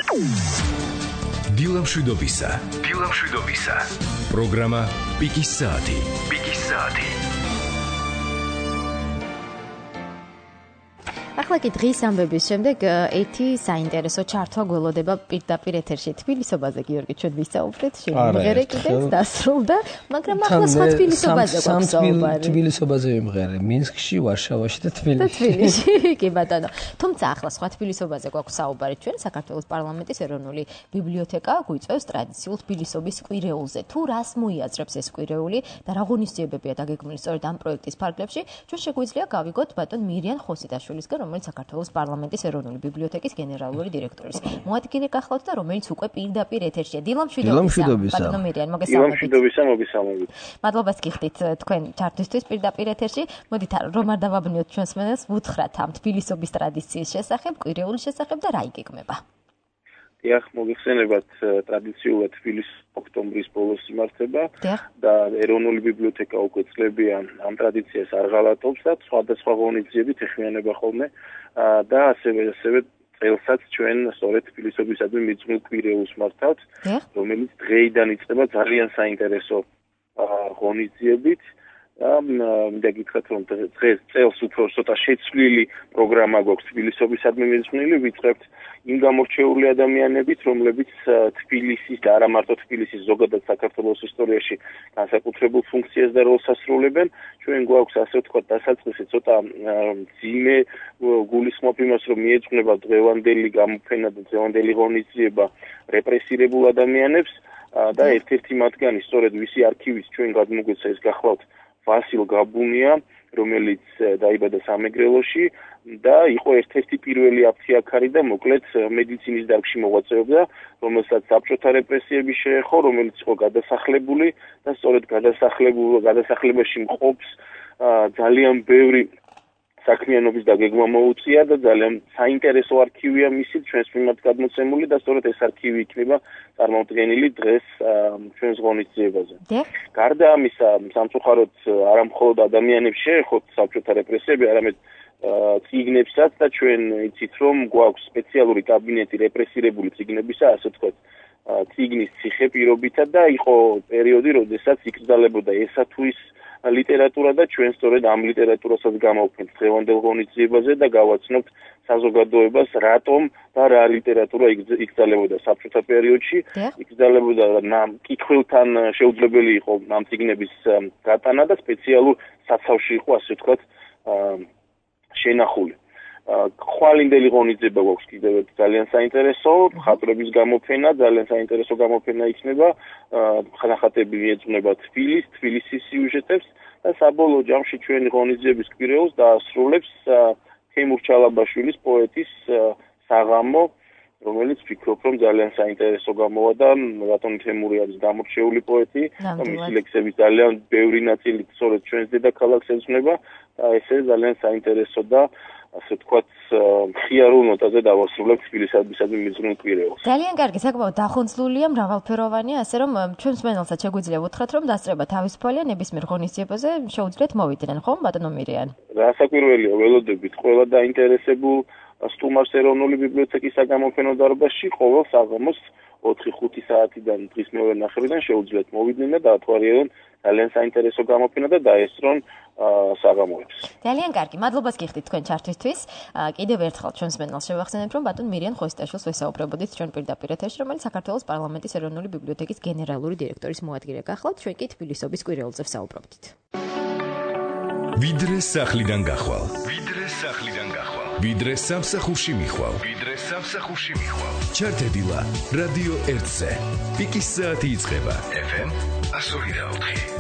დილამშვიდობისა. პროგრამა პიკის საათი. ახლა კი დღის ამბების შემდეგ ერთი საინტერესო ჩართვა გველოდება პირდაპირ ეთერში. თბილისობაზე გიორგი ჩვენ ვისაუბრეთ, შემიღერე კიდეც დასრულდა, მაგრამ ახლა სხვა თბილისობაზე გვაქვს საუბარი. თბილისობაზე ვიმღერე, მინსკში, ვარშავაში და თბილისში. კი ბატონო. თუმცა ახლა სხვა თბილისობაზე გვაქვს საუბარი ჩვენ საქართველოს პარლამენტის ეროვნული ბიბლიოთეკა გვიწევს ტრადიციულ თბილისობის კვირეულზე. თუ რას მოიაზრებს ეს კვირეული და რა ღონისძიებებია დაგეგმილი სწორედ ამ პროექტის ფარგლებში, ჩვენ შეგვიძლია გავიგოთ ბატონ მირიან ხოსიდაშვილისგან, რომელიც საქართველოს პარლამენტის ეროვნული ბიბლიოთეკის გენერალური დირექტორის მოადგილე გახლავთ და რომელიც უკვე პირდაპირ ეთერშია. დილამშვიდობისა. ბატონო მირიან, მოგესალმებით. მოგესალმებით. მადლობას გიხდით თქვენ ჩართვისთვის პირდაპირ ეთერში. მოდით რომ არ დავაბნიოთ ჩვენს მენელს, ვუთხრათ ამ თბილისობის ტრადიციის შესახებ, კვირეულის შესახებ და რა იგეგმება. დიახ, მოგეხსენებათ, ტრადიციულად თბილისში ოქტომბრის ბოლოს იმართება და ეროვნული ბიბლიოთეკა უკვე წლებია ამ ტრადიციას არ ღალატობს და სხვადასხვა ღონისძიებით ეხმიანება ხოლმე და ასევე წელსაც ჩვენ სწორედ თბილისობისადმი მიძღვნილ კვირეულს მართავთ, რომელიც დღეიდან იწყება ძალიან საინტერესო ღონისძიებით. მინდა გითხრათ, რომ დღეს წელს უფრო ცოტა შეცვლილი პროგრამა გვაქვს თბილისობისადმი მიძღვნილი, ვიწყებთ იმ გამორჩეული ადამიანებით, რომლებიც თბილისის და არა მარტო თბილისის, ზოგადად საქართველოს ისტორიაში განსაკუთრებულ ფუნქციას და როლს ასრულებენ. ჩვენ გვაქვს ასე ვთქვათ დასაწყისი ცოტა მძიმე გულისხმობ იმას, რომ მიეძღვნება დღევანდელი გამოფენა და დღევანდელი ღონისძიება რეპრესირებულ ადამიანებს და ერთ-ერთი მათგანი სწორედ ვისი არქივის ჩვენ გადმოგვეცა ეს გახლავთ ვასილ გაბუნია, რომელიც დაიბადა სამეგრელოში და იყო ერთ-ერთი პირველი აფთიაქარი და მოკლედ მედიცინის დარგში მოღვაწეობდა, რომელსაც საბჭოთა რეპრესიები შეეხო, რომელიც იყო გადასახლებული და სწორედ გადასახლებაში მყოფს ძალიან ბევრი საქმიანობის დაგეგმა მოუწია და ძალიან საინტერესო არქივია მისი ჩვენს მიმართ გადმოცემული და სწორედ ეს არქივი იქნება წარმოდგენილი დღეს ჩვენს ღონისძიებაზე. გარდა ამისა, სამწუხაროდ არა მხოლოდ ადამიანებს შეეხოთ საბჭოთა რეპრესიები, არამედ წიგნებსაც და ჩვენ იცით, რომ გვაქვს სპეციალური კაბინეტი რეპრესირებული წიგნებისა, ასე ვთქვათ, წიგნის ციხე პირობითა და იყო პერიოდი, როდესაც იკრძალებოდა ესა თუ ის ლიტერატურა და ჩვენ სწორედ ამ ლიტერატურასაც გამოვფენთ დღევანდელ ღონისძიებაზე და გავაცნობთ საზოგადოებას რატომ და რა ლიტერატურა იკრძალებოდა საბჭოთა პერიოდში. იკრძალებოდა კითხველთან შეუძლებელი იყო ამ წიგნების გატანა და სპეციალურ საცავში იყო ასე ვთქვათ შენახული. ხვალინდელი ღონისძიება გვაქვს კიდევ ძალიან საინტერესო, მხატვრების გამოფენა, ძალიან საინტერესო გამოფენა იქნება, ხანახატები მიეძღვნება თბილისის სიუჟეტებს და საბოლოო ჯამში ჩვენი ღონისძიების კვირეულს დაასრულებს თემურ ჩალაბაშვილის პოეტის საღამო, რომელიც ვფიქრობ, რომ ძალიან საინტერესო გამოვა და ბატონი თემური არის გამორჩეული პოეტი და მისი ლექსების ძალიან ბევრი ნაწილი სწორედ ჩვენს დედაქალაქს ეძღვნება და ესე ძალიან საინტერესო და ასე ვთქვათ, მხიარულ ნოტაზე დავასრულებთ თბილისადმი მიძღვნილ კვირეულს. ძალიან კარგი, საკმაოდ დახონძლულია, მრავალფეროვანია, ასე რომ ჩვენს მენელსაც შეგვიძლია ვუთხრათ, რომ დასწრება თავისუფალია, ნებისმიერ ღონისძიებაზე შეუძლიათ მოვიდნენ, ხომ, ბატონო მირიან? რა საკვირველია, ველოდებით ყველა დაინტერესებულ სტუმარს ეროვნული ბიბლიოთეკის საგამოფენო დარბაზში ყოველ საღამოს 4-5 საათიდან დღის მეორე ნახევრიდან შეუძლიათ მოვიდნენ და დაათვალიერონ ძალიან საინტერესო გამოფენა და დაესწრონ საღამოებს. ძალიან კარგი, მადლობას გიხდით თქვენ ჩართვისთვის. კიდევ ერთხელ ჩვენს მენელს შევახსენებთ, რომ ბატონ მირიან ხოსიდაშვილს ვესაუბრებოდით ჩვენ პირდაპირ ეთერში, რომელიც საქართველოს პარლამენტის ეროვნული ბიბლიოთეკის გენერალური დირექტორის მოადგილე გახლავთ, ჩვენ კი თბილისობის კვირეულზე ვსაუბრობდით. ვიდრე სახლიდან გახვალ. ვიდრე სამსახურში მიხვალ. ჩართებილა რადიო 1-ზე. პიკის საათი იწყება. FM 102.4.